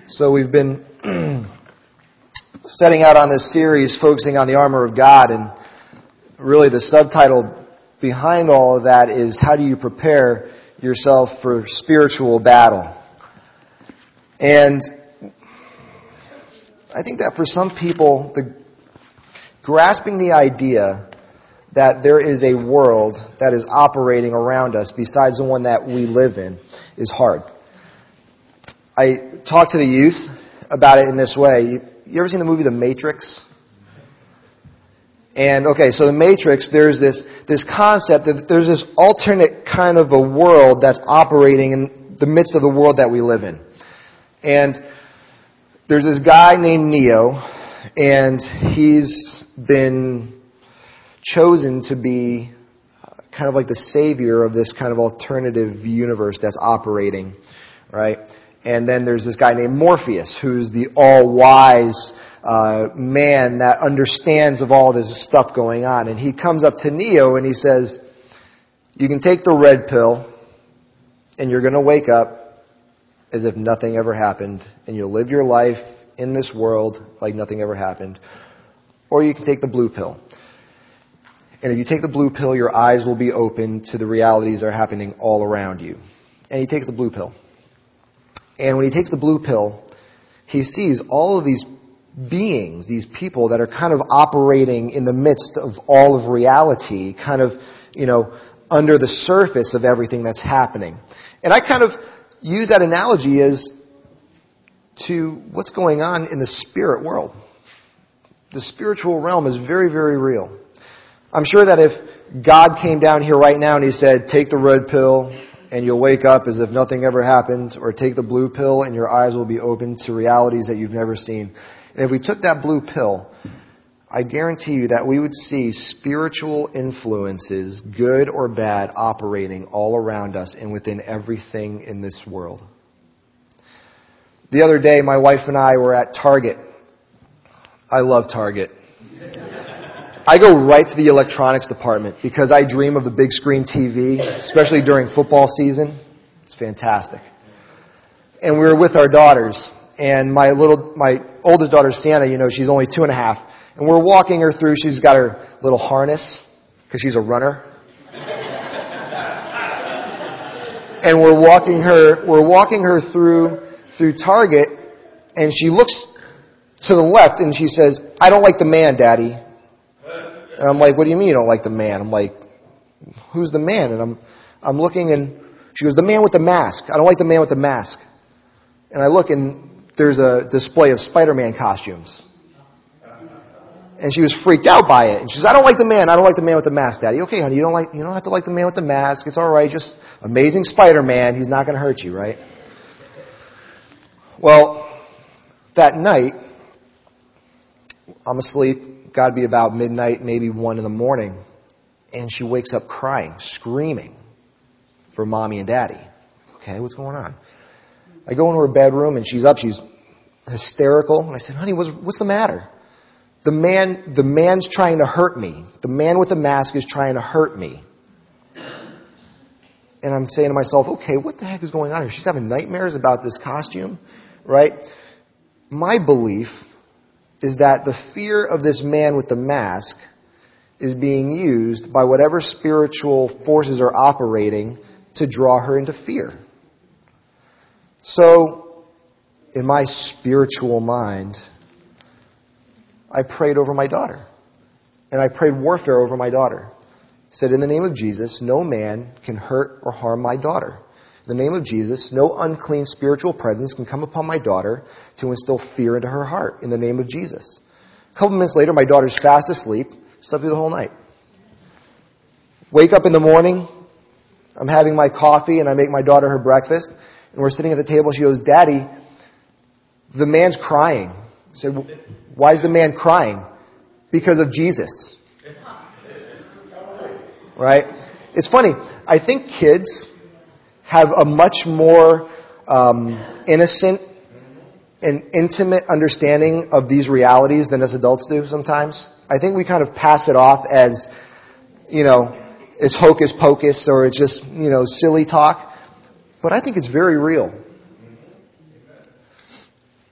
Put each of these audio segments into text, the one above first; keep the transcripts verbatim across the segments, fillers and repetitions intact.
So we've been setting out on this series focusing on the armor of God, and really the subtitle behind all of that is how do you prepare yourself for spiritual battle? And I think that for some people, the grasping the idea that there is a world that is operating around us besides the one that we live in is hard. I talk to the youth about it in this way. You, you ever seen the movie The Matrix? And, okay, so The Matrix, there's this, this concept that there's this alternate kind of a world that's operating in the midst of the world that we live in. And there's this guy named Neo, and he's been chosen to be kind of like the savior of this kind of alternative universe that's operating, right? And then there's this guy named Morpheus, who's the all-wise uh, man that understands of all this stuff going on. And he comes up to Neo and he says, you can take the red pill and you're going to wake up as if nothing ever happened, and you'll live your life in this world like nothing ever happened. Or you can take the blue pill. And if you take the blue pill, your eyes will be open to the realities that are happening all around you. And he takes the blue pill. And when he takes the blue pill, he sees all of these beings, these people that are kind of operating in the midst of all of reality, kind of, you know, under the surface of everything that's happening. And I kind of use that analogy as to what's going on in the spirit world. The spiritual realm is very, very real. I'm sure that if God came down here right now and he said, take the red pill and you'll wake up as if nothing ever happened, or take the blue pill and your eyes will be open to realities that you've never seen. And if we took that blue pill, I guarantee you that we would see spiritual influences, good or bad, operating all around us and within everything in this world. The other day, my wife and I were at Target. I love Target. I go right to the electronics department because I dream of the big screen T V, especially during football season. It's fantastic. And we were with our daughters, and my little, my oldest daughter, Sienna, you know, she's only two and a half, and we're walking her through. She's got her little harness because she's a runner. And we're walking her, we're walking her through, through Target, and she looks to the left and she says, I don't like the man, Daddy. And I'm like, what do you mean you don't like the man? I'm like, who's the man? And I'm I'm looking, and she goes, the man with the mask. I don't like the man with the mask. And I look, and there's a display of Spider-Man costumes. And she was freaked out by it. And she says, I don't like the man. I don't like the man with the mask, Daddy. Okay, honey, you don't like you don't have to like the man with the mask. It's all right. Just amazing Spider-Man. He's not going to hurt you, right? Well, that night, I'm asleep. Got to be about midnight, maybe one in the morning. And she wakes up crying, screaming for Mommy and Daddy. Okay, what's going on? I go into her bedroom and she's up, she's hysterical. And I said, honey, what's, what's the matter? The man, the man's trying to hurt me. The man with the mask is trying to hurt me. And I'm saying to myself, okay, what the heck is going on here? She's having nightmares about this costume, right? My belief is that the fear of this man with the mask is being used by whatever spiritual forces are operating to draw her into fear. So, in my spiritual mind, I prayed over my daughter. And I prayed warfare over my daughter. I said, in the name of Jesus, no man can hurt or harm my daughter. In the name of Jesus, no unclean spiritual presence can come upon my daughter to instill fear into her heart. In the name of Jesus. A couple minutes later, my daughter's fast asleep. Slept through the whole night. Wake up in the morning. I'm having my coffee and I make my daughter her breakfast. And we're sitting at the table. She goes, Daddy, the man's crying. I said, why is the man crying? Because of Jesus. Right? It's funny. I think kids have a much more um, innocent and intimate understanding of these realities than us adults do sometimes. I think we kind of pass it off as, you know, it's hocus pocus or it's just, you know, silly talk. But I think it's very real.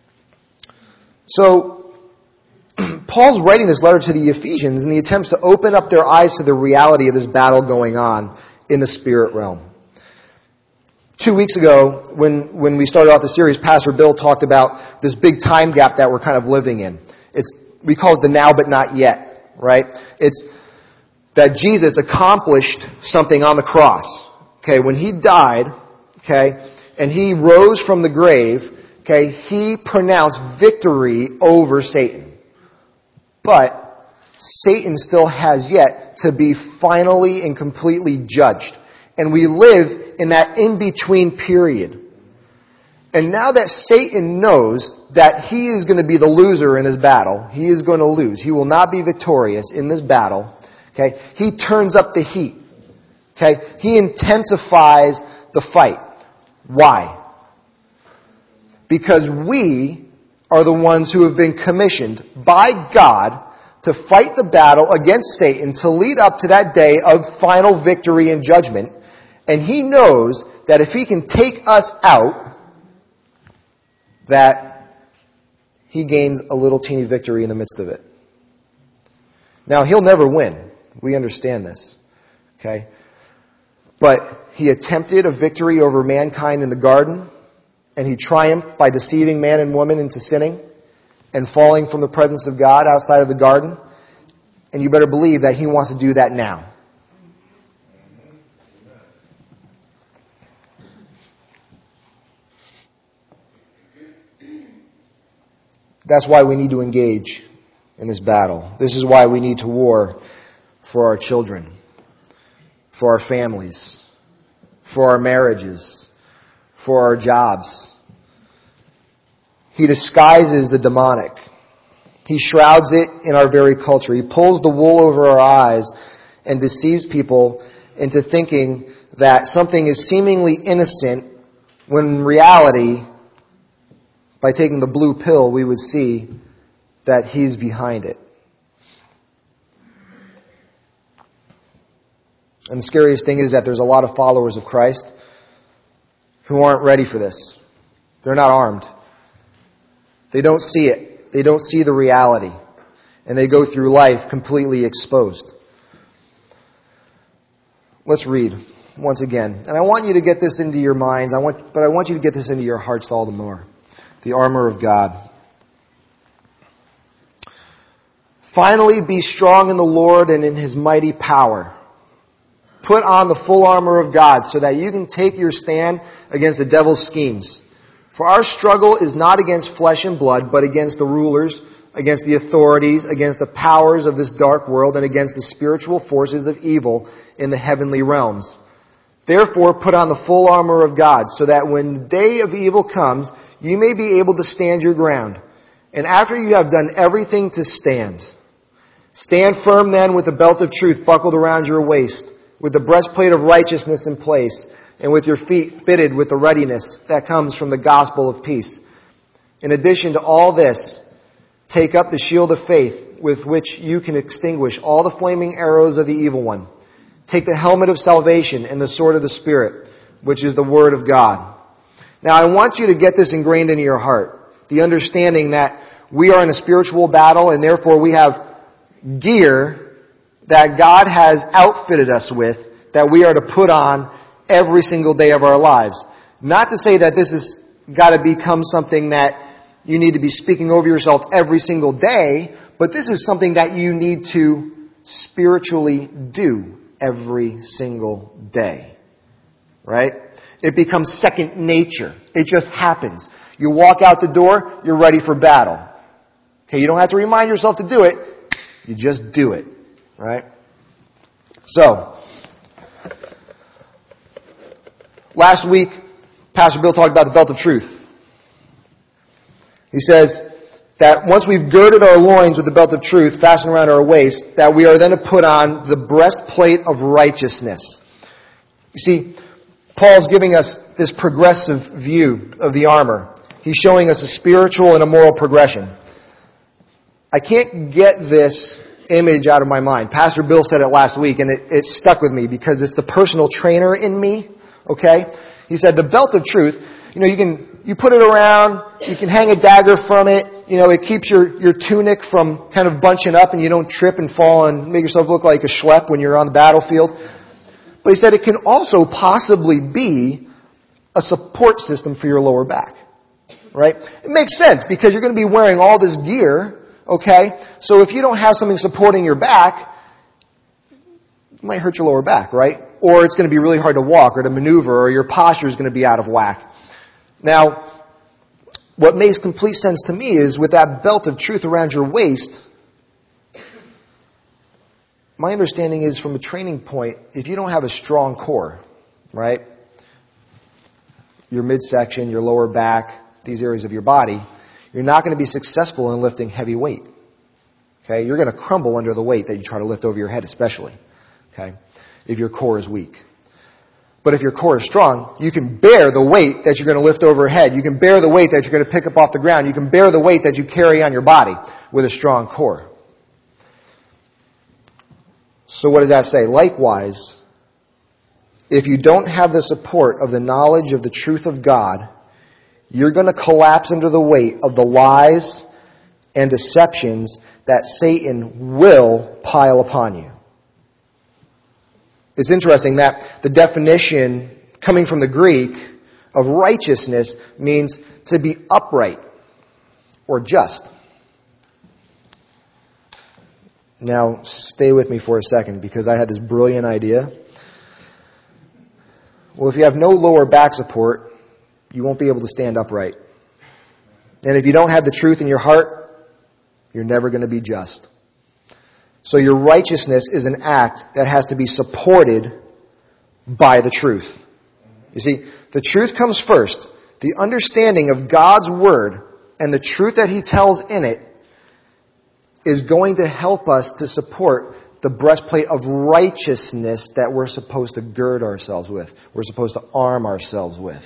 So, Paul's writing this letter to the Ephesians in the attempts to open up their eyes to the reality of this battle going on in the spirit realm. Two weeks ago, when, when we started off the series, Pastor Bill talked about this big time gap that we're kind of living in. It's, we call it the now but not yet, right? It's that Jesus accomplished something on the cross. Okay, when he died, okay, and he rose from the grave, okay, he pronounced victory over Satan. But Satan still has yet to be finally and completely judged. And we live in that in-between period. And now that Satan knows that he is going to be the loser in this battle, he is going to lose. He will not be victorious in this battle. Okay, he turns up the heat. Okay, he intensifies the fight. Why? Because we are the ones who have been commissioned by God to fight the battle against Satan to lead up to that day of final victory and judgment. And he knows that if he can take us out, that he gains a little teeny victory in the midst of it. Now, he'll never win. We understand this. Okay? But he attempted a victory over mankind in the garden, and he triumphed by deceiving man and woman into sinning and falling from the presence of God outside of the garden. And you better believe that he wants to do that now. That's why we need to engage in this battle. This is why we need to war for our children, for our families, for our marriages, for our jobs. He disguises the demonic. He shrouds it in our very culture. He pulls the wool over our eyes and deceives people into thinking that something is seemingly innocent when in reality, by taking the blue pill, we would see that he's behind it. And the scariest thing is that there's a lot of followers of Christ who aren't ready for this. They're not armed. They don't see it. They don't see the reality. And they go through life completely exposed. Let's read once again. And I want you to get this into your minds, I want, but I want you to get this into your hearts all the more. The armor of God. Finally, be strong in the Lord and in His mighty power. Put on the full armor of God so that you can take your stand against the devil's schemes. For our struggle is not against flesh and blood, but against the rulers, against the authorities, against the powers of this dark world, and against the spiritual forces of evil in the heavenly realms. Therefore, put on the full armor of God so that when the day of evil comes, you may be able to stand your ground. And after you have done everything to stand, stand firm then with the belt of truth buckled around your waist, with the breastplate of righteousness in place, and with your feet fitted with the readiness that comes from the gospel of peace. In addition to all this, take up the shield of faith with which you can extinguish all the flaming arrows of the evil one. Take the helmet of salvation and the sword of the Spirit, which is the word of God. Now, I want you to get this ingrained into your heart. The understanding that we are in a spiritual battle and therefore we have gear that God has outfitted us with that we are to put on every single day of our lives. Not to say that this has got to become something that you need to be speaking over yourself every single day, but this is something that you need to spiritually do every single day. Right? It becomes second nature. It just happens. You walk out the door, you're ready for battle. Okay, you don't have to remind yourself to do it. You just do it. Right? So, last week, Pastor Bill talked about the belt of truth. He says that once we've girded our loins with the belt of truth fastened around our waist, that we are then to put on the breastplate of righteousness. You see, Paul's giving us this progressive view of the armor. He's showing us a spiritual and a moral progression. I can't get this image out of my mind. Pastor Bill said it last week, and it, it stuck with me because it's the personal trainer in me. Okay? He said the belt of truth, you know, you can you put it around, you can hang a dagger from it, you know, it keeps your, your tunic from kind of bunching up and you don't trip and fall and make yourself look like a schlep when you're on the battlefield. But he said it can also possibly be a support system for your lower back. Right? It makes sense because you're going to be wearing all this gear, okay? So if you don't have something supporting your back, it might hurt your lower back, right? Or it's going to be really hard to walk or to maneuver, or your posture is going to be out of whack. Now, what makes complete sense to me is with that belt of truth around your waist, my understanding is from a training point, if you don't have a strong core, right? Your midsection, your lower back, these areas of your body, you're not going to be successful in lifting heavy weight. Okay? You're going to crumble under the weight that you try to lift over your head, especially. Okay? If your core is weak. But if your core is strong, you can bear the weight that you're going to lift over your head. You can bear the weight that you're going to pick up off the ground. You can bear the weight that you carry on your body with a strong core. So what does that say? Likewise, if you don't have the support of the knowledge of the truth of God, you're going to collapse under the weight of the lies and deceptions that Satan will pile upon you. It's interesting that the definition coming from the Greek of righteousness means to be upright or just. Now, stay with me for a second because I had this brilliant idea. Well, if you have no lower back support, you won't be able to stand upright. And if you don't have the truth in your heart, you're never going to be just. So your righteousness is an act that has to be supported by the truth. You see, the truth comes first. The understanding of God's Word and the truth that He tells in it is going to help us to support the breastplate of righteousness that we're supposed to gird ourselves with. We're supposed to arm ourselves with.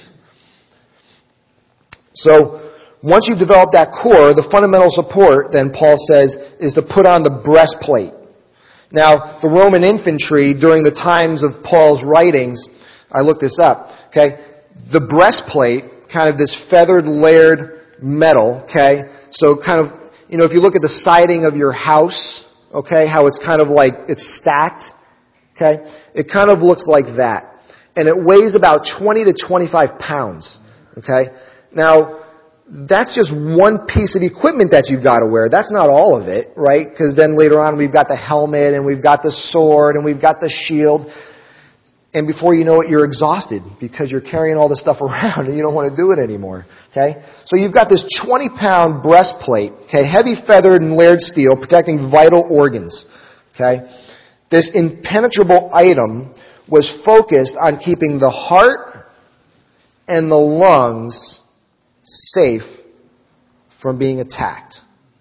So, once you've developed that core, the fundamental support, then Paul says, is to put on the breastplate. Now, the Roman infantry, during the times of Paul's writings, I looked this up, okay? The breastplate, kind of this feathered, layered metal, okay? So kind of, you know, if you look at the siding of your house, okay, how it's kind of like, it's stacked, okay? It kind of looks like that. And it weighs about twenty to twenty-five pounds, okay? Now, that's just one piece of equipment that you've got to wear. That's not all of it, right? Because then later on we've got the helmet and we've got the sword and we've got the shield. And before you know it, you're exhausted because you're carrying all this stuff around and you don't want to do it anymore, okay? So you've got this twenty pound breastplate, okay, heavy feathered and layered steel protecting vital organs, okay? This impenetrable item was focused on keeping the heart and the lungs safe from being attacked.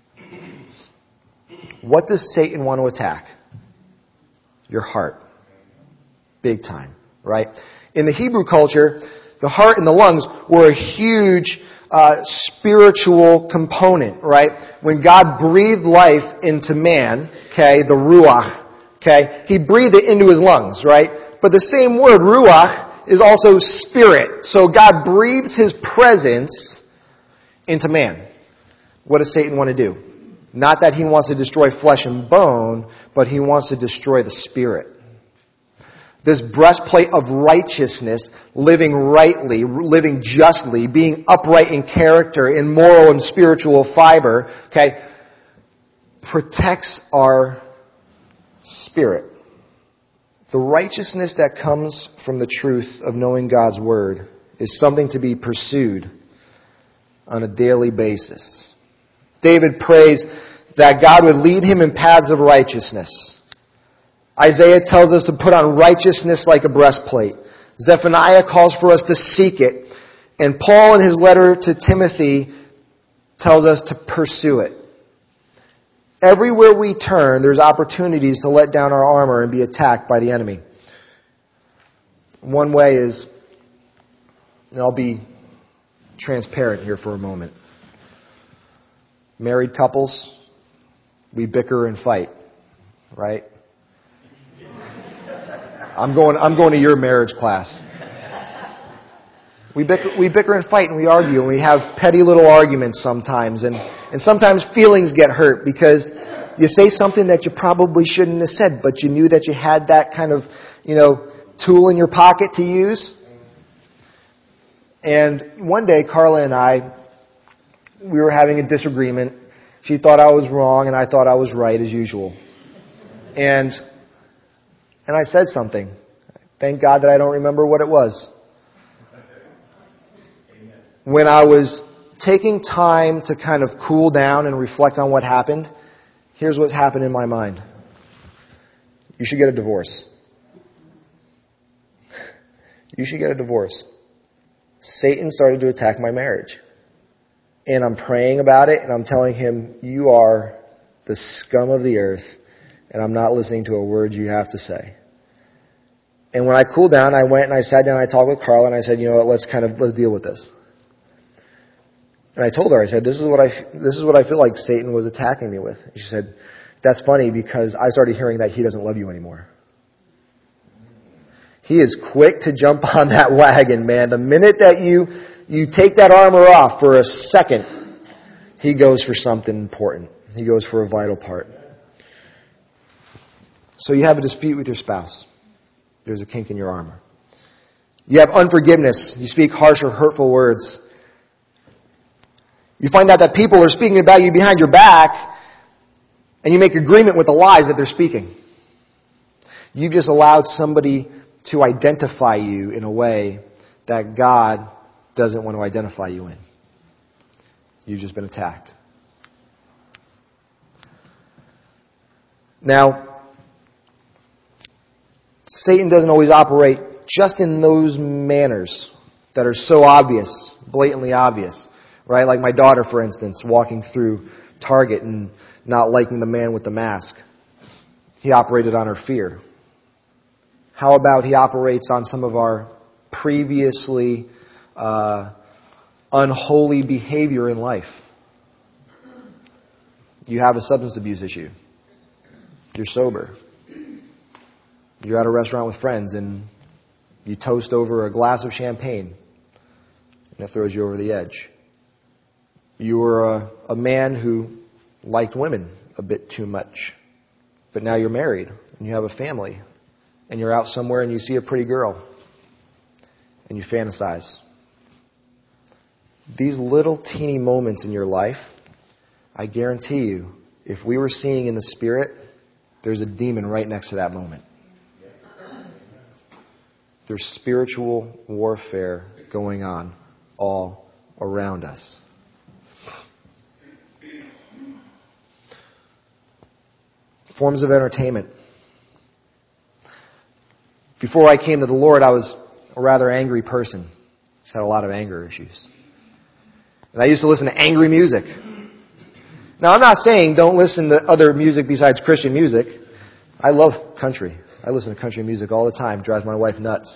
What does Satan want to attack? Your heart. Big time, right? In the Hebrew culture, the heart and the lungs were a huge uh, spiritual component, right? When God breathed life into man, okay, the ruach, okay, He breathed it into his lungs, right? But the same word, ruach, is also spirit. So God breathes His presence into man. What does Satan want to do? Not that he wants to destroy flesh and bone, but he wants to destroy the spirit. This breastplate of righteousness, living rightly, living justly, being upright in character, in moral and spiritual fiber, okay, protects our spirit. The righteousness that comes from the truth of knowing God's Word is something to be pursued on a daily basis. David prays that God would lead him in paths of righteousness. Isaiah tells us to put on righteousness like a breastplate. Zephaniah calls for us to seek it. And Paul in his letter to Timothy tells us to pursue it. Everywhere we turn, there's opportunities to let down our armor and be attacked by the enemy. One way is, and I'll be transparent here for a moment. Married couples, we bicker and fight, right? I'm going, I'm going to your marriage class. We bicker, we bicker and fight and we argue and we have petty little arguments sometimes. And, and sometimes feelings get hurt because you say something that you probably shouldn't have said, but you knew that you had that kind of, you know, tool in your pocket to use. And one day, Carla and I, we were having a disagreement. She thought I was wrong and I thought I was right as usual. And, and I said something. Thank God that I don't remember what it was. When I was taking time to kind of cool down and reflect on what happened, here's what happened in my mind. You should get a divorce. You should get a divorce. Satan started to attack my marriage. And I'm praying about it and I'm telling him, you are the scum of the earth and I'm not listening to a word you have to say. And when I cooled down, I went and I sat down and I talked with Carla and I said, you know what, let's kind of, let's deal with this. And I told her, I said, this is what I, this is what I feel like Satan was attacking me with. And she said, that's funny because I started hearing that he doesn't love you anymore. He is quick to jump on that wagon, man. The minute that you, you take that armor off for a second, he goes for something important. He goes for a vital part. So you have a dispute with your spouse. There's a kink in your armor. You have unforgiveness. You speak harsh or hurtful words. You find out that people are speaking about you behind your back, and you make agreement with the lies that they're speaking. You just allowed somebody to identify you in a way that God doesn't want to identify you in. You've just been attacked. Now, Satan doesn't always operate just in those manners that are so obvious, blatantly obvious. Right? Like my daughter, for instance, walking through Target and not liking the man with the mask. He operated on her fear. How about he operates on some of our previously uh, unholy behavior in life? You have a substance abuse issue. You're sober. You're at a restaurant with friends and you toast over a glass of champagne and it throws you over the edge. You were a, a man who liked women a bit too much. But now you're married and you have a family. And you're out somewhere and you see a pretty girl. And you fantasize. These little teeny moments in your life, I guarantee you, if we were seeing in the Spirit, there's a demon right next to that moment. There's spiritual warfare going on all around us. Forms of entertainment. Before I came to the Lord, I was a rather angry person. Just had a lot of anger issues. And I used to listen to angry music. Now, I'm not saying don't listen to other music besides Christian music. I love country. I listen to country music all the time. It drives my wife nuts.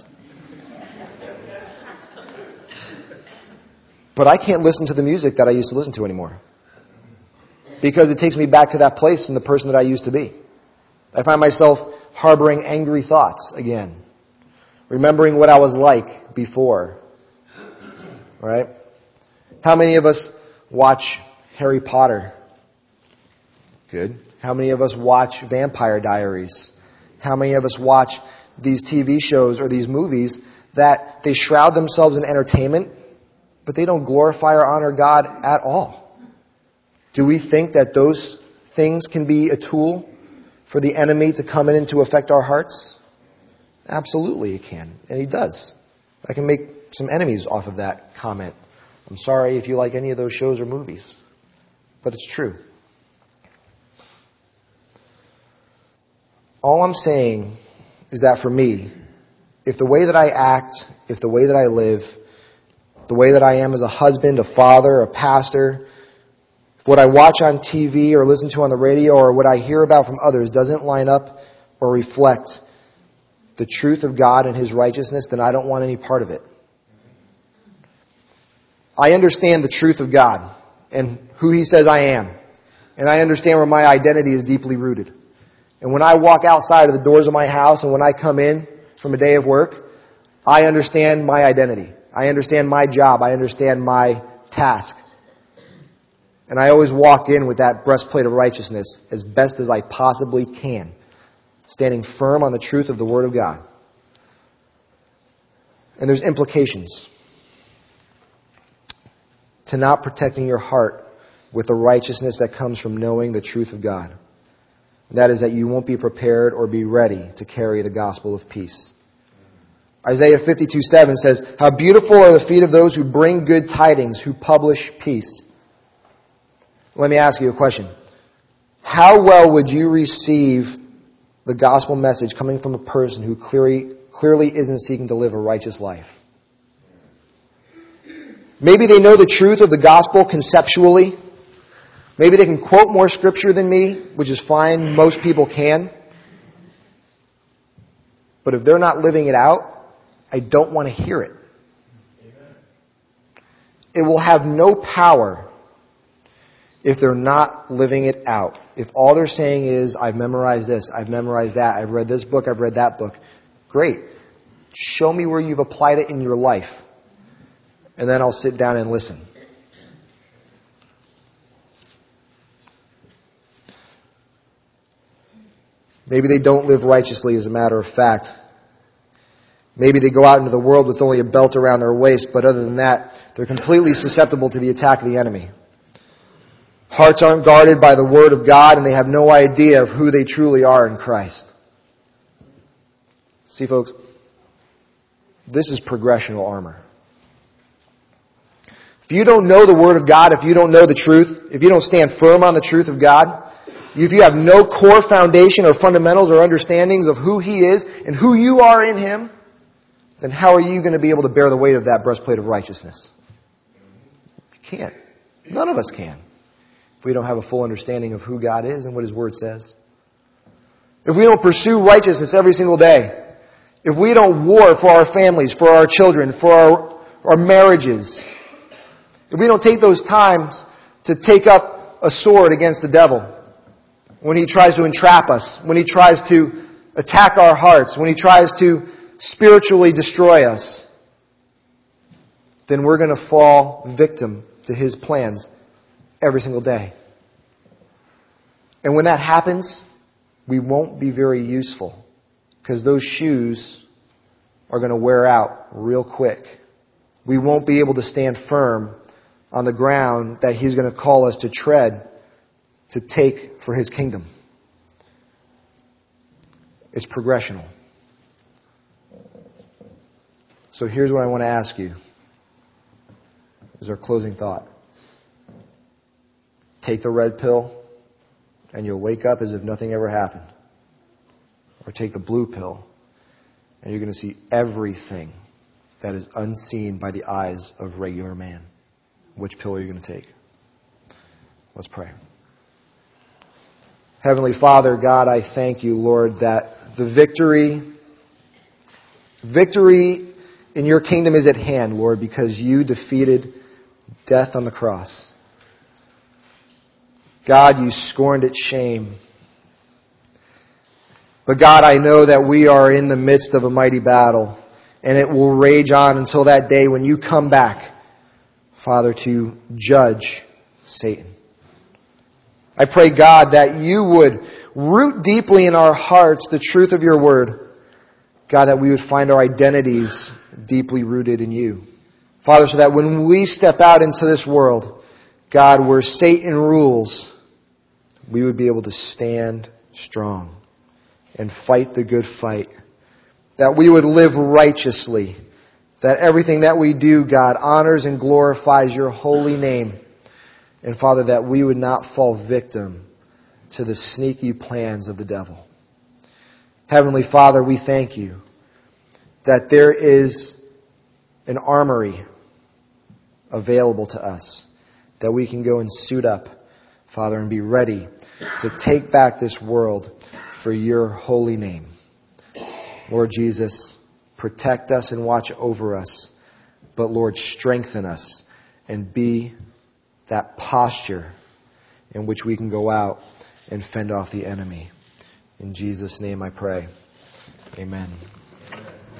But I can't listen to the music that I used to listen to anymore. Because it takes me back to that place and the person that I used to be. I find myself harboring angry thoughts again. Remembering what I was like before. Right? How many of us watch Harry Potter? Good. How many of us watch Vampire Diaries? How many of us watch these T V shows or these movies that they shroud themselves in entertainment, but they don't glorify or honor God at all? Do we think that those things can be a tool for the enemy to come in and to affect our hearts? Absolutely it can. And he does. I can make some enemies off of that comment. I'm sorry if you like any of those shows or movies. But it's true. All I'm saying is that for me, if the way that I act, if the way that I live, the way that I am as a husband, a father, a pastor, what I watch on T V or listen to on the radio or what I hear about from others doesn't line up or reflect the truth of God and His righteousness, then I don't want any part of it. I understand the truth of God and who He says I am. And I understand where my identity is deeply rooted. And when I walk outside of the doors of my house and when I come in from a day of work, I understand my identity. I understand my job. I understand my task. And I always walk in with that breastplate of righteousness as best as I possibly can, standing firm on the truth of the Word of God. And there's implications to not protecting your heart with the righteousness that comes from knowing the truth of God. And that is that you won't be prepared or be ready to carry the gospel of peace. Isaiah fifty-two seven says, "How beautiful are the feet of those who bring good tidings, who publish peace." Let me ask you a question. How well would you receive the gospel message coming from a person who clearly, clearly isn't seeking to live a righteous life? Maybe they know the truth of the gospel conceptually. Maybe they can quote more scripture than me, which is fine. Most people can. But if they're not living it out, I don't want to hear it. It will have no power if they're not living it out. If all they're saying is, I've memorized this, I've memorized that, I've read this book, I've read that book. Great. Show me where you've applied it in your life. And then I'll sit down and listen. Maybe they don't live righteously, as a matter of fact. Maybe they go out into the world with only a belt around their waist, but other than that, they're completely susceptible to the attack of the enemy. Hearts aren't guarded by the Word of God, and they have no idea of who they truly are in Christ. See, folks, this is progressional armor. If you don't know the Word of God, if you don't know the truth, if you don't stand firm on the truth of God, if you have no core foundation or fundamentals or understandings of who He is and who you are in Him, then how are you going to be able to bear the weight of that breastplate of righteousness? You can't. None of us can. If we don't have a full understanding of who God is and what His Word says. If we don't pursue righteousness every single day. If we don't war for our families, for our children, for our, our marriages. If we don't take those times to take up a sword against the devil when he tries to entrap us, when he tries to attack our hearts, when he tries to spiritually destroy us, then we're going to fall victim to his plans every single day. And when that happens, we won't be very useful because those shoes are going to wear out real quick. We won't be able to stand firm on the ground that He's going to call us to tread to take for His kingdom. It's progressional. So here's what I want to ask you as our closing thought. Take the red pill and you'll wake up as if nothing ever happened. Or take the blue pill and you're going to see everything that is unseen by the eyes of regular man. Which pill are you going to take? Let's pray. Heavenly Father, God, I thank you, Lord, that the victory, victory in your kingdom is at hand, Lord, because you defeated death on the cross. God, you scorned its shame. But God, I know that we are in the midst of a mighty battle, and it will rage on until that day when you come back, Father, to judge Satan. I pray, God, that you would root deeply in our hearts the truth of your word. God, that we would find our identities deeply rooted in you. Father, so that when we step out into this world, God, where Satan rules, we would be able to stand strong and fight the good fight. That we would live righteously. That everything that we do, God, honors and glorifies your holy name. And Father, that we would not fall victim to the sneaky plans of the devil. Heavenly Father, we thank you that there is an armory available to us, that we can go and suit up, Father, and be ready to take back this world for your holy name. Lord Jesus, protect us and watch over us, but Lord, strengthen us and be that posture in which we can go out and fend off the enemy. In Jesus' name I pray. Amen.